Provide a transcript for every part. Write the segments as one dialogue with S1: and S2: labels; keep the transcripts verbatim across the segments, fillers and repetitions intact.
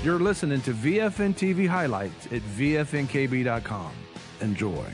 S1: You're listening to V F N T V highlights at V F N K B dot com. Enjoy.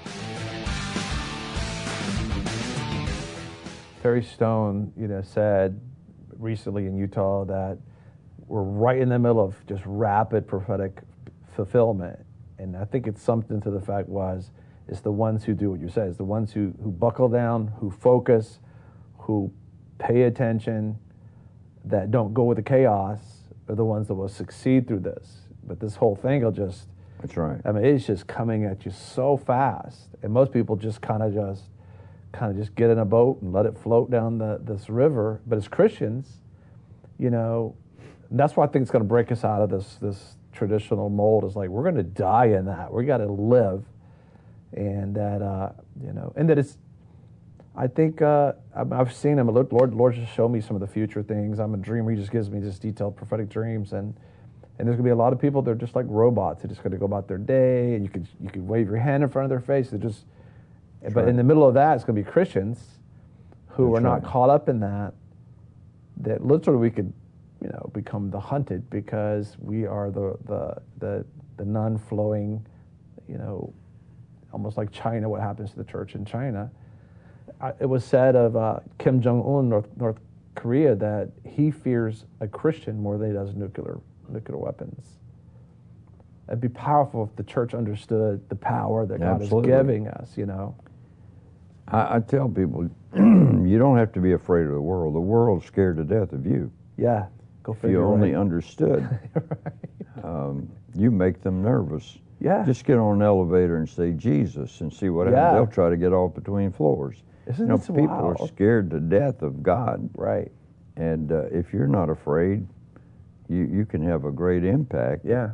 S2: Terry Stone, you know, said recently in Utah that we're right in the middle of just rapid prophetic fulfillment. And I think it's something to the fact was, it's the ones who do what you said. It's the ones who, who buckle down, who focus, who pay attention, that don't go with the chaos, are the ones that will succeed through this. But this whole thing will just...
S3: That's right.
S2: I mean, it's just coming at you so fast. And most people just kind of just kind of just get in a boat and let it float down the, this river. But as Christians, you know, and that's why I think it's going to break us out of this this traditional mold. Is like, we're going to die in that. We got to live. And that, uh, you know, and that it's, I think uh, I've seen him. Lord, Lord just showed me some of the future things. I'm a dreamer. He just gives me just detailed prophetic dreams. And and there's going to be a lot of people that are just like robots. They're just going to go about their day, and you could you could wave your hand in front of their face. They're just, That's but right. In the middle of that, it's going to be Christians who That's are not right. caught up in that, that literally we could, you know, become the hunted because we are the the the, the non-flowing, you know, almost like China, what happens to the church in China. I, it was said of uh, Kim Jong-un, North, North Korea, that he fears a Christian more than he does nuclear nuclear weapons. It'd be powerful if the church understood the power that God Absolutely. is giving us, you know.
S3: I, I tell people, you don't have to be afraid of the world. The world's scared to death of you.
S2: Yeah, go figure.
S3: If you only
S2: right.
S3: understood, right. um, you make them nervous.
S2: Yeah.
S3: Just get on an elevator and say Jesus and see what
S2: yeah.
S3: happens. They'll try to get off between floors.
S2: Isn't
S3: you know,
S2: this
S3: people
S2: wild?
S3: are scared to death of God.
S2: Right.
S3: And uh, if you're not afraid, you, you can have a great impact.
S2: Yeah.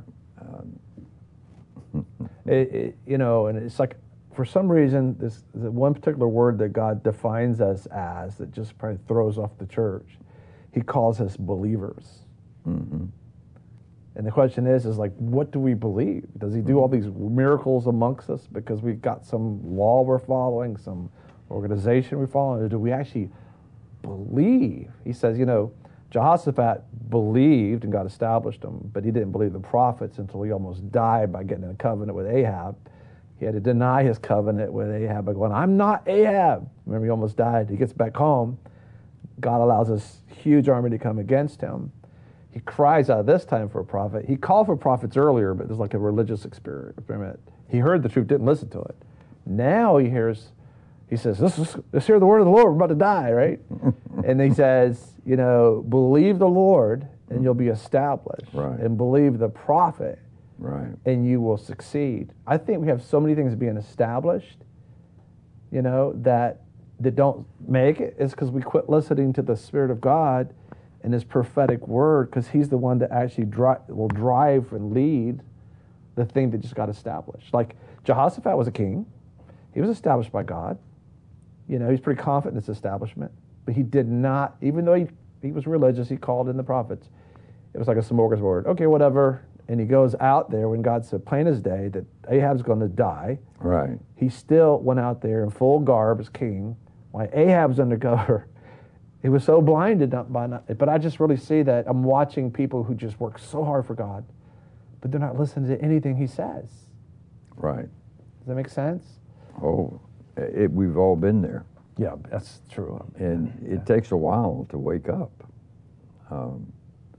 S2: Um, it, it, you know, and it's like, for some reason, this the one particular word that God defines us as that just probably throws off the church, he calls us believers.
S3: Mm-hmm.
S2: And the question is, is like, what do we believe? Does he do all these miracles amongst us because we've got some law we're following, some organization we're following, or do we actually believe? He says, you know, Jehoshaphat believed and God established him, but he didn't believe the prophets until he almost died by getting in a covenant with Ahab. He had to deny his covenant with Ahab by going, I'm not Ahab. Remember, he almost died. He gets back home. God allows this huge army to come against him. He cries out this time for a prophet. He called for prophets earlier, but there's like a religious experiment. He heard the truth, didn't listen to it. Now he hears, he says, let's, let's hear the word of the Lord. We're about to die, right? And he says, you know, believe the Lord and you'll be established.
S3: Right.
S2: And believe the prophet,
S3: right,
S2: and you will succeed. I think we have so many things being established, you know, that that don't make it. It's because we quit listening to the Spirit of God and his prophetic word, because he's the one that actually dri- will drive and lead the thing that just got established. Like Jehoshaphat was a king. He was established by God. You know, he's pretty confident in his establishment. But he did not, even though he, he was religious, he called in the prophets. It was like a smorgasbord. Okay, whatever. And he goes out there when God said plain as day that Ahab's going to die.
S3: Right.
S2: He still went out there in full garb as king, while Ahab's undercover. He was so blinded by not, but I just really see that I'm watching people who just work so hard for God, but they're not listening to anything he says.
S3: Right.
S2: Does that make sense?
S3: Oh, it, we've all been there.
S2: Yeah, that's true.
S3: And
S2: yeah.
S3: it takes a while to wake up. Um,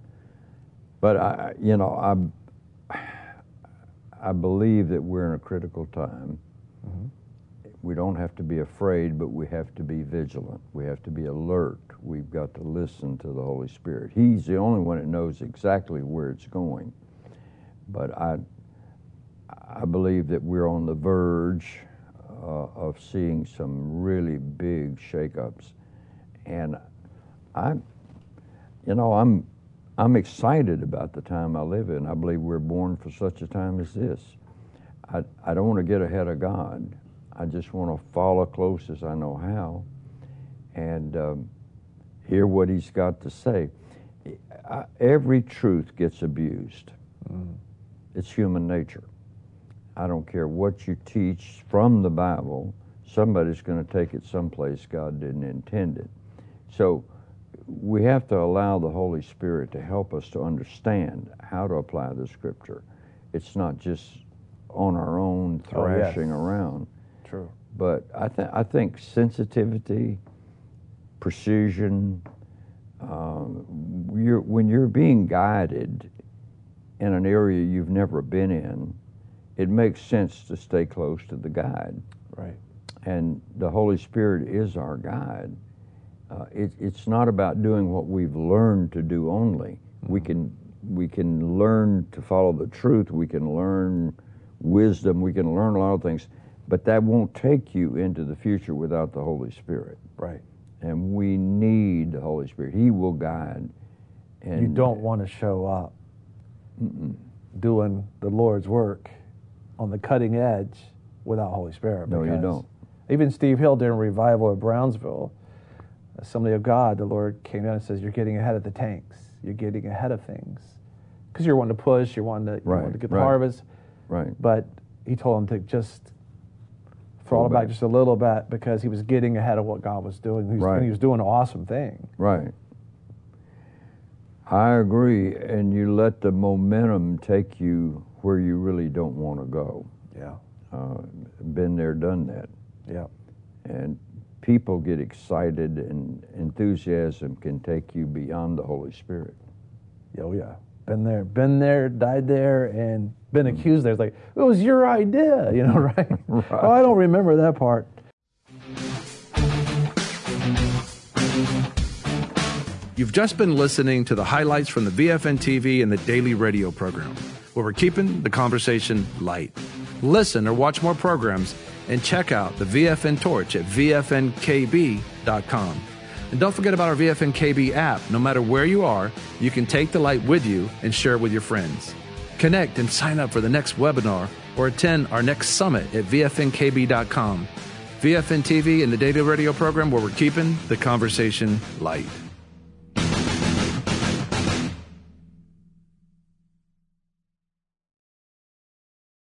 S3: but I, you know, I, I believe that we're in a critical time. Mm-hmm. We don't have to be afraid, but we have to be vigilant. We have to be alert. We've got to listen to the Holy Spirit. He's the only one that knows exactly where it's going. But I, I believe that we're on the verge uh, of seeing some really big shakeups. And I, you know, I'm, I'm excited about the time I live in. I believe we're born for such a time as this. I, I don't want to get ahead of God. I just want to follow close as I know how and um, hear what he's got to say. I, every truth gets abused. Mm. It's human nature. I don't care what you teach from the Bible, somebody's going to take it someplace God didn't intend it. So we have to allow the Holy Spirit to help us to understand how to apply the Scripture. It's not just on our own thrashing
S2: oh, yes.
S3: around.
S2: True.
S3: But I, th- I think sensitivity, precision, um, you're, when you're being guided in an area you've never been in, it makes sense to stay close to the guide.
S2: Right.
S3: And the Holy Spirit is our guide. Uh, it, it's not about doing what we've learned to do only. Mm-hmm. We can we can learn to follow the truth. We can learn wisdom. We can learn a lot of things, but that won't take you into the future without the Holy Spirit.
S2: Right.
S3: And we need the Holy Spirit. He will guide. And
S2: you don't want to show up
S3: mm-mm.
S2: doing the Lord's work on the cutting edge without Holy Spirit.
S3: No, you don't.
S2: Even Steve Hill during revival at Brownsville, Assembly of God, the Lord came down and says, "You're getting ahead of the tanks. You're getting ahead of things because you're wanting to push. You're wanting to, you
S3: right,
S2: want to get the
S3: right,
S2: harvest."
S3: Right.
S2: But he told him to just throttle back just a little bit because he was getting ahead of what God was doing. He was,
S3: right.
S2: And he was doing an awesome thing.
S3: Right. I agree, and you let the momentum take you where you really don't want to go.
S2: Yeah.
S3: Uh, been there, done that.
S2: Yeah.
S3: And people get excited, and enthusiasm can take you beyond the Holy Spirit.
S2: Oh, yeah. Been there, been there, died there, and been accused there. It's like, it was your idea, you know, right?
S3: Right.
S2: Oh, I don't remember that part.
S1: You've just been listening to the highlights from the V F N T V and the daily radio program, where we're keeping the conversation light. Listen or watch more programs and check out the V F N Torch at V F N K B dot com. And don't forget about our V F N K B app. No matter where you are, you can take the light with you and share it with your friends. Connect and sign up for the next webinar or attend our next summit at V F N K B dot com. V F N T V and the daily radio program, where we're keeping the conversation light.